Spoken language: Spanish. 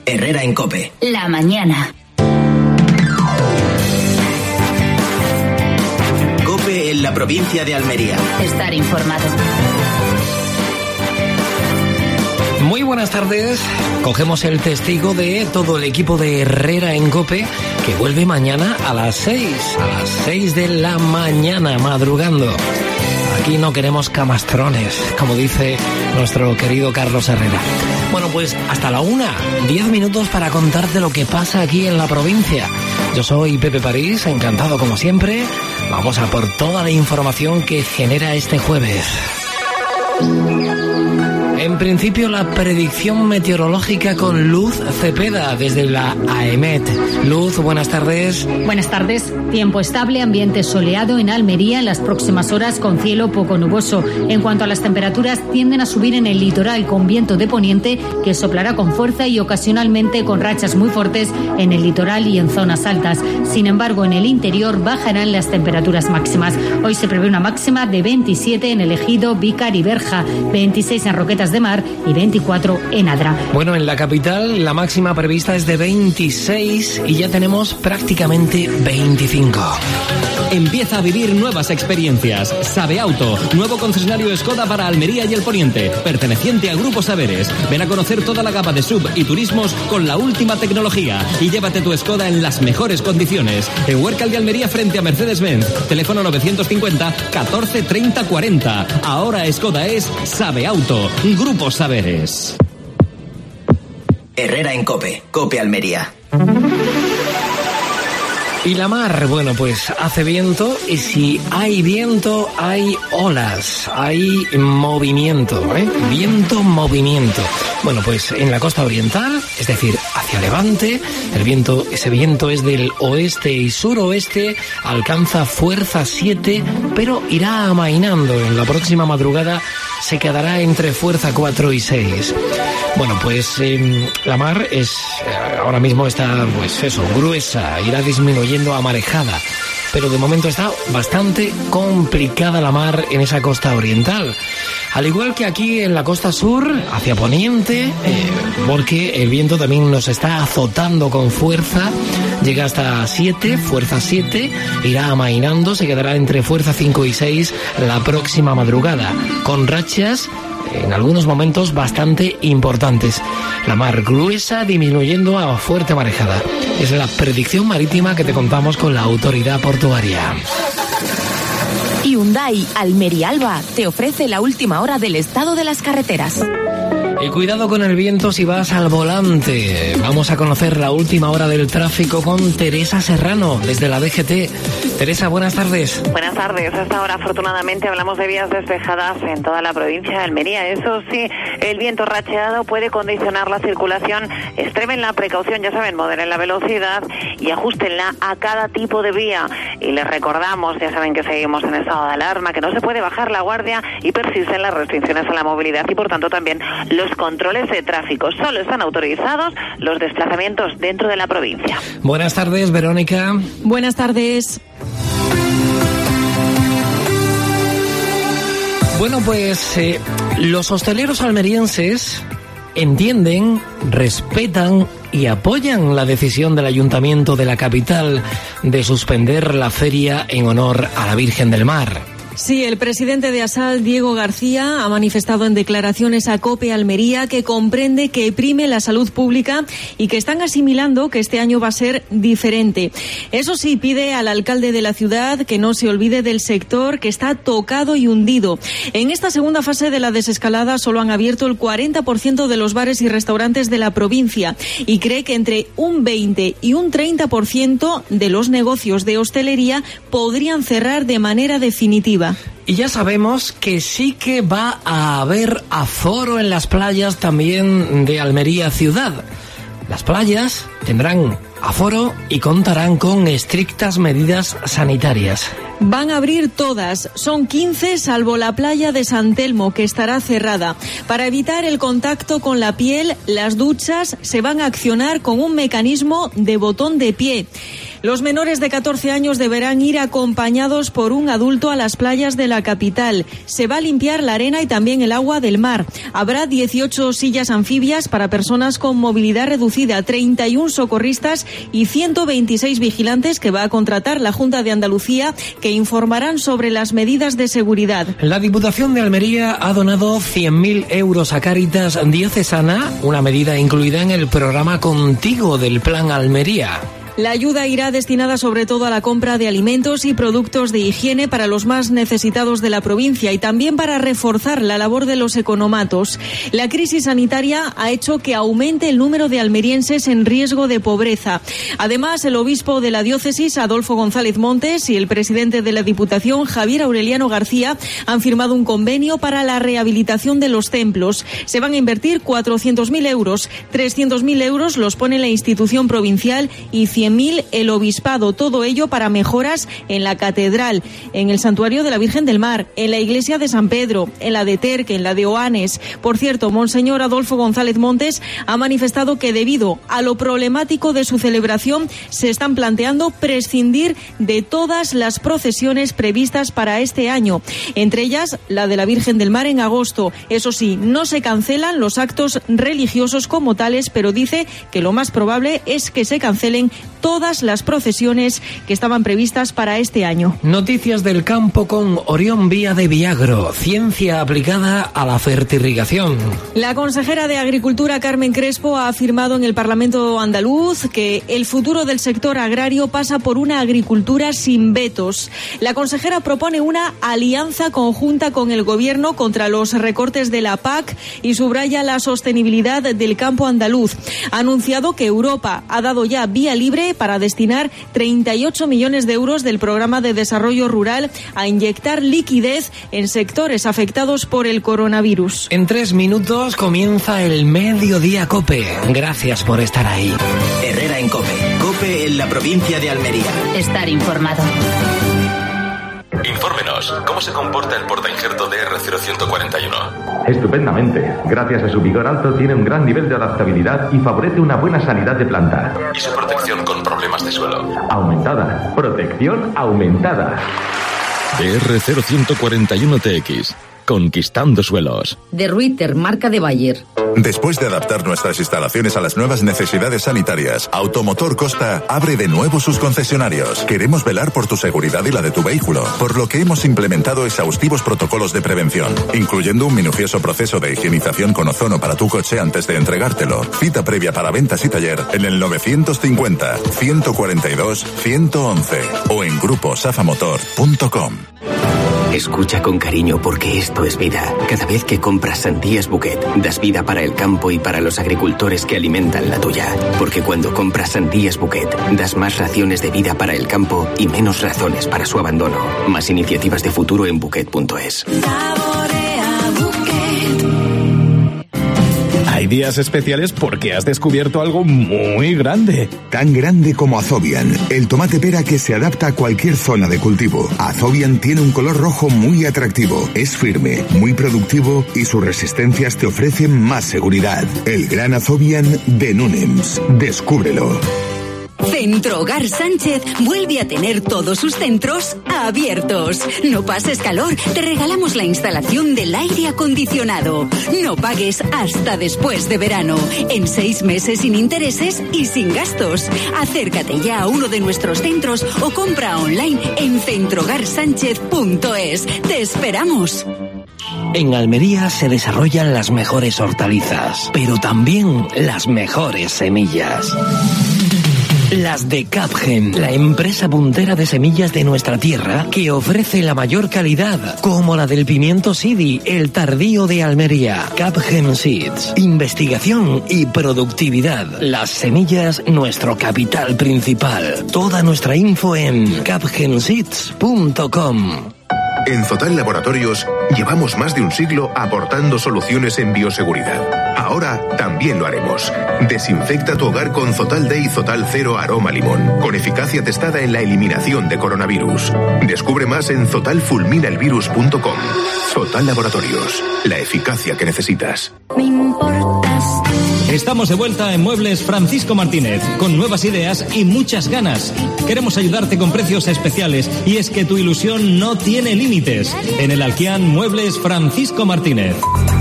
Herrera en COPE. La mañana. COPE en la provincia de Almería. Estar informado. Muy buenas tardes. Cogemos el testigo de todo el equipo de Herrera en COPE, que vuelve mañana a las 6 de la mañana, madrugando. Aquí no queremos camastrones, como dice nuestro querido Carlos Herrera. Bueno, pues hasta la 1, 10 minutos para contarte lo que pasa aquí en la provincia. Yo soy Pepe París, encantado como siempre. Vamos a por toda la información que genera este jueves. En principio, la predicción meteorológica con Luz Cepeda desde la AEMET. Luz, buenas tardes. Buenas tardes. Tiempo estable, ambiente soleado en Almería en las próximas horas con cielo poco nuboso. En cuanto a las temperaturas, tienden a subir en el litoral con viento de poniente que soplará con fuerza y ocasionalmente con rachas muy fuertes en el litoral y en zonas altas. Sin embargo, en el interior bajarán las temperaturas máximas. Hoy se prevé una máxima de 27 en el Ejido, Vícar y Berja, 26 en Roquetas de Mar y 24 en Adra. Bueno, en la capital la máxima prevista es de 26 y ya tenemos prácticamente 25. Empieza a vivir nuevas experiencias. Sabe Auto, nuevo concesionario Skoda para Almería y el Poniente, perteneciente a Grupo Saberes. Ven a conocer toda la gama de sub y turismos con la última tecnología y llévate tu Skoda en las mejores condiciones. En Huércal de Almería frente a Mercedes-Benz. Teléfono 950 14 30 40. Ahora Skoda es Sabe Auto, Grupo Saberes. Herrera en COPE, COPE Almería. Y la mar, bueno, pues hace viento y si hay viento hay olas, hay movimiento, viento, movimiento. Bueno, pues en la costa oriental, es decir, hacia levante, ese viento es del oeste y suroeste, alcanza fuerza 7, pero irá amainando. En la próxima madrugada se quedará entre fuerza 4 y 6. Bueno, pues la mar ahora mismo está, pues eso, gruesa, irá disminuyendo a marejada, pero de momento está bastante complicada la mar en esa costa oriental. Al igual que aquí en la costa sur, hacia poniente, porque el viento también nos está azotando con fuerza, llega hasta 7, fuerza 7, irá amainando, se quedará entre fuerza 5 y 6 la próxima madrugada, con rachas en algunos momentos bastante importantes. La mar gruesa disminuyendo a fuerte marejada. Es la predicción marítima que te contamos con la autoridad portuaria. Hyundai Almería Alba te ofrece la última hora del estado de las carreteras. Y cuidado con el viento si vas al volante. Vamos a conocer la última hora del tráfico con Teresa Serrano, desde la DGT. Teresa, buenas tardes. Buenas tardes. Hasta ahora, afortunadamente, hablamos de vías despejadas en toda la provincia de Almería. Eso sí, el viento racheado puede condicionar la circulación. Extremen la precaución, ya saben, moderen la velocidad y ajustenla a cada tipo de vía. Y les recordamos, ya saben que seguimos en estado de alarma, que no se puede bajar la guardia y persisten las restricciones a la movilidad y, por tanto, también los controles de tráfico. Solo están autorizados los desplazamientos dentro de la provincia. Buenas tardes, Verónica. Buenas tardes. Bueno, pues los hosteleros almerienses entienden, respetan y apoyan la decisión del Ayuntamiento de la capital de suspender la feria en honor a la Virgen del Mar. Sí, el presidente de ASAL, Diego García, ha manifestado en declaraciones a COPE Almería que comprende que prime la salud pública y que están asimilando que este año va a ser diferente. Eso sí, pide al alcalde de la ciudad que no se olvide del sector que está tocado y hundido. En esta segunda fase de la desescalada solo han abierto el 40% de los bares y restaurantes de la provincia y cree que entre un 20 y un 30% de los negocios de hostelería podrían cerrar de manera definitiva. Y ya sabemos que sí que va a haber aforo en las playas también de Almería ciudad. Las playas tendrán aforo y contarán con estrictas medidas sanitarias. Van a abrir todas, son 15 salvo la playa de San Telmo, que estará cerrada. Para evitar el contacto con la piel, las duchas se van a accionar con un mecanismo de botón de pie. Los menores de 14 años deberán ir acompañados por un adulto a las playas de la capital. Se va a limpiar la arena y también el agua del mar. Habrá 18 sillas anfibias para personas con movilidad reducida, 31 socorristas y 126 vigilantes que va a contratar la Junta de Andalucía, que informarán sobre las medidas de seguridad. La Diputación de Almería ha donado 100.000 euros a Cáritas Diocesana, una medida incluida en el programa Contigo del Plan Almería. La ayuda irá destinada sobre todo a la compra de alimentos y productos de higiene para los más necesitados de la provincia y también para reforzar la labor de los economatos. La crisis sanitaria ha hecho que aumente el número de almerienses en riesgo de pobreza. Además, el obispo de la diócesis, Adolfo González Montes, y el presidente de la Diputación, Javier Aureliano García, han firmado un convenio para la rehabilitación de los templos. Se van a invertir 400.000 euros. 300.000 euros los pone la institución provincial y 100.000 el obispado, todo ello para mejoras en la catedral, en el santuario de la Virgen del Mar, en la iglesia de San Pedro, en la de Terque, en la de Oanes. Por cierto, Monseñor Adolfo González Montes ha manifestado que debido a lo problemático de su celebración se están planteando prescindir de todas las procesiones previstas para este año, entre ellas la de la Virgen del Mar en agosto. Eso sí, no se cancelan los actos religiosos como tales, pero dice que lo más probable es que se cancelen todas las procesiones que estaban previstas para este año. Noticias del campo con Orión Vía de Viagro, ciencia aplicada a la fertirrigación. La consejera de Agricultura, Carmen Crespo, ha afirmado en el Parlamento andaluz que el futuro del sector agrario pasa por una agricultura sin vetos. La consejera propone una alianza conjunta con el Gobierno contra los recortes de la PAC y subraya la sostenibilidad del campo andaluz. Ha anunciado que Europa ha dado ya vía libre para destinar 38 millones de euros del Programa de Desarrollo Rural a inyectar liquidez en sectores afectados por el coronavirus. En 3 minutos comienza el Mediodía COPE. Gracias por estar ahí. Herrera en COPE. COPE en la provincia de Almería. Estar informado. Infórmenos, ¿cómo se comporta el portainjerto DR0141? Estupendamente. Gracias a su vigor alto tiene un gran nivel de adaptabilidad y favorece una buena sanidad de planta. ¿Y su protección con problemas de suelo? Aumentada. Protección aumentada. DR0141TX. Conquistando suelos. De Ruiter, marca de Bayer. Después de adaptar nuestras instalaciones a las nuevas necesidades sanitarias, Automotor Costa abre de nuevo sus concesionarios. Queremos velar por tu seguridad y la de tu vehículo, por lo que hemos implementado exhaustivos protocolos de prevención, incluyendo un minucioso proceso de higienización con ozono para tu coche antes de entregártelo. Cita previa para ventas y taller en el 950 142 111 o en gruposafamotor.com. Escucha con cariño porque esto es vida. Cada vez que compras Sandías Bouquet, das vida para el campo y para los agricultores que alimentan la tuya. Porque cuando compras Sandías Bouquet, das más raciones de vida para el campo y menos razones para su abandono. Más iniciativas de futuro en Bouquet.es. Hay días especiales porque has descubierto algo muy grande. Tan grande como Azobian, el tomate pera que se adapta a cualquier zona de cultivo. Azobian tiene un color rojo muy atractivo, es firme, muy productivo y sus resistencias te ofrecen más seguridad. El gran Azobian de Nunems. Descúbrelo. Centro Hogar Sánchez vuelve a tener todos sus centros abiertos. No pases calor, te regalamos la instalación del aire acondicionado. No pagues hasta después de verano, en 6 meses sin intereses y sin gastos. Acércate ya a uno de nuestros centros o compra online en centrohogarsánchez.es. ¡Te esperamos! En Almería se desarrollan las mejores hortalizas, pero también las mejores semillas. Las de Capgen, la empresa puntera de semillas de nuestra tierra que ofrece la mayor calidad, como la del pimiento Sidi, el tardío de Almería. Capgen Seeds, investigación y productividad. Las semillas, nuestro capital principal. Toda nuestra info en capgenseeds.com. En Zotal Laboratorios llevamos más de un siglo aportando soluciones en bioseguridad. Ahora también lo haremos. Desinfecta tu hogar con Zotal Day Zotal Cero Aroma Limón, con eficacia testada en la eliminación de coronavirus. Descubre más en zotalfulminaelvirus.com. Zotal Laboratorios, la eficacia que necesitas. Me importas. Estamos de vuelta en Muebles Francisco Martínez, con nuevas ideas y muchas ganas. Queremos ayudarte con precios especiales y es que tu ilusión no tiene límites. En el Alquian Muebles Francisco Martínez.